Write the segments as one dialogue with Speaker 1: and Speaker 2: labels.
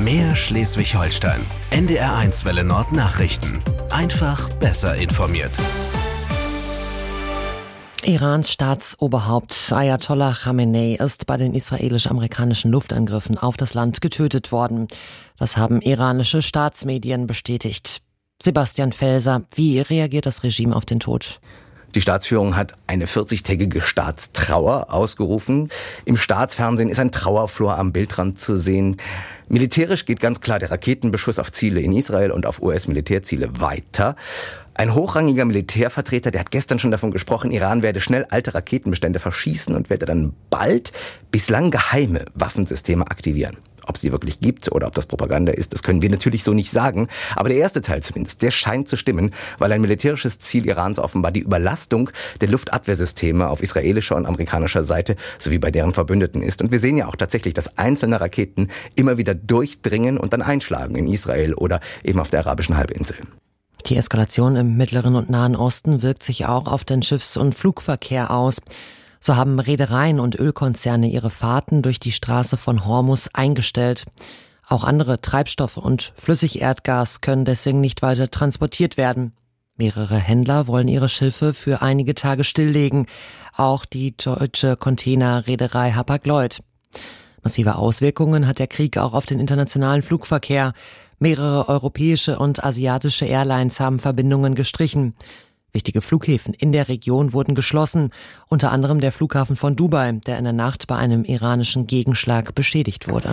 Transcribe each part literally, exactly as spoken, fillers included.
Speaker 1: Mehr Schleswig-Holstein. N D R eins Welle Nord Nachrichten. Einfach besser informiert.
Speaker 2: Irans Staatsoberhaupt Ayatollah Khamenei ist bei den israelisch-amerikanischen Luftangriffen auf das Land getötet worden. Das haben iranische Staatsmedien bestätigt. Sebastian Felser, wie reagiert das Regime auf den Tod?
Speaker 3: Die Staatsführung hat eine vierzigtägige Staatstrauer ausgerufen. Im Staatsfernsehen ist ein Trauerflor am Bildrand zu sehen. Militärisch geht ganz klar der Raketenbeschuss auf Ziele in Israel und auf U S-Militärziele weiter. Ein hochrangiger Militärvertreter, der hat gestern schon davon gesprochen, Iran werde schnell alte Raketenbestände verschießen und werde dann bald bislang geheime Waffensysteme aktivieren. Ob es sie wirklich gibt oder ob das Propaganda ist, das können wir natürlich so nicht sagen. Aber der erste Teil zumindest, der scheint zu stimmen, weil ein militärisches Ziel Irans offenbar die Überlastung der Luftabwehrsysteme auf israelischer und amerikanischer Seite sowie bei deren Verbündeten ist. Und wir sehen ja auch tatsächlich, dass einzelne Raketen immer wieder durchdringen und dann einschlagen in Israel oder eben auf der arabischen Halbinsel.
Speaker 2: Die Eskalation im Mittleren und Nahen Osten wirkt sich auch auf den Schiffs- und Flugverkehr aus. So haben Reedereien und Ölkonzerne ihre Fahrten durch die Straße von Hormuz eingestellt. Auch andere Treibstoffe und Flüssigerdgas können deswegen nicht weiter transportiert werden. Mehrere Händler wollen ihre Schiffe für einige Tage stilllegen. Auch die deutsche Containerreederei Hapag-Lloyd. Massive Auswirkungen hat der Krieg auch auf den internationalen Flugverkehr. Mehrere europäische und asiatische Airlines haben Verbindungen gestrichen. Wichtige Flughäfen in der Region wurden geschlossen, unter anderem der Flughafen von Dubai, der in der Nacht bei einem iranischen Gegenschlag beschädigt wurde.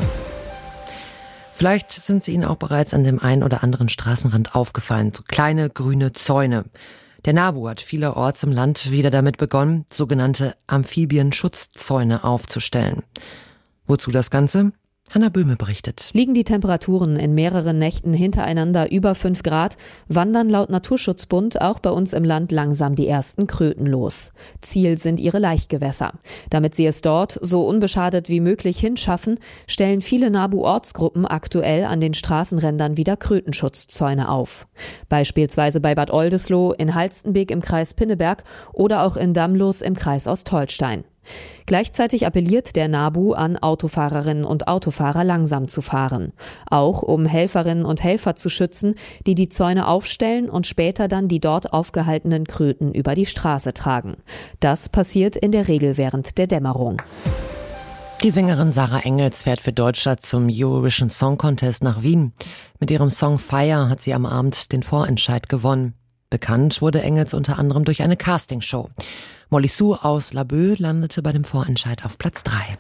Speaker 2: Vielleicht sind Sie Ihnen auch bereits an dem einen oder anderen Straßenrand aufgefallen, so kleine grüne Zäune. Der NABU hat vielerorts im Land wieder damit begonnen, sogenannte Amphibienschutzzäune aufzustellen. Wozu das Ganze? Hanna Böhme berichtet.
Speaker 4: Liegen die Temperaturen in mehreren Nächten hintereinander über fünf Grad, wandern laut Naturschutzbund auch bei uns im Land langsam die ersten Kröten los. Ziel sind ihre Laichgewässer. Damit sie es dort so unbeschadet wie möglich hinschaffen, stellen viele NABU-Ortsgruppen aktuell an den Straßenrändern wieder Krötenschutzzäune auf. Beispielsweise bei Bad Oldesloe, in Halstenbek im Kreis Pinneberg oder auch in Damlos im Kreis Ostholstein. Gleichzeitig appelliert der NABU an Autofahrerinnen und Autofahrer, langsam zu fahren. Auch um Helferinnen und Helfer zu schützen, die die Zäune aufstellen und später dann die dort aufgehaltenen Kröten über die Straße tragen. Das passiert in der Regel während der Dämmerung.
Speaker 2: Die Sängerin Sarah Engels fährt für Deutschland zum Eurovision Song Contest nach Wien. Mit ihrem Song Fire hat sie am Abend den Vorentscheid gewonnen. Bekannt wurde Engels unter anderem durch eine Castingshow. Molly Sue aus Laboe landete bei dem Vorentscheid auf Platz drei.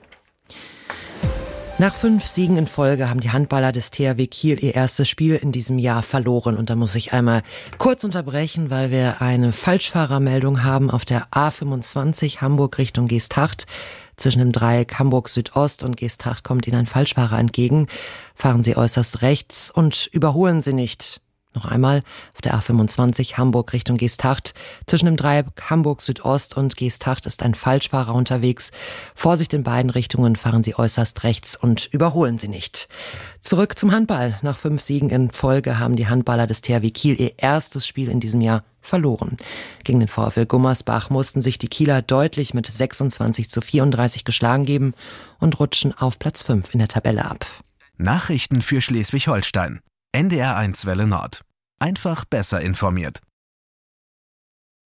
Speaker 2: Nach fünf Siegen in Folge haben die Handballer des T H W Kiel ihr erstes Spiel in diesem Jahr verloren. Und da muss ich einmal kurz unterbrechen, weil wir eine Falschfahrermeldung haben auf der A fünfundzwanzig Hamburg Richtung Geesthacht. Zwischen dem Dreieck Hamburg Südost und Geesthacht kommt Ihnen ein Falschfahrer entgegen. Fahren Sie äußerst rechts und überholen Sie nicht. Noch einmal auf der A fünfundzwanzig Hamburg Richtung Geesthacht. Zwischen dem Dreieck Hamburg Südost und Geesthacht ist ein Falschfahrer unterwegs. Vorsicht in beiden Richtungen, fahren Sie äußerst rechts und überholen Sie nicht. Zurück zum Handball. Nach fünf Siegen in Folge haben die Handballer des T H W Kiel ihr erstes Spiel in diesem Jahr verloren. Gegen den VfL Gummersbach mussten sich die Kieler deutlich mit sechsundzwanzig zu vierunddreißig geschlagen geben und rutschen auf Platz fünf in der Tabelle ab.
Speaker 1: Nachrichten für Schleswig-Holstein. N D R eins Welle Nord. Einfach besser informiert.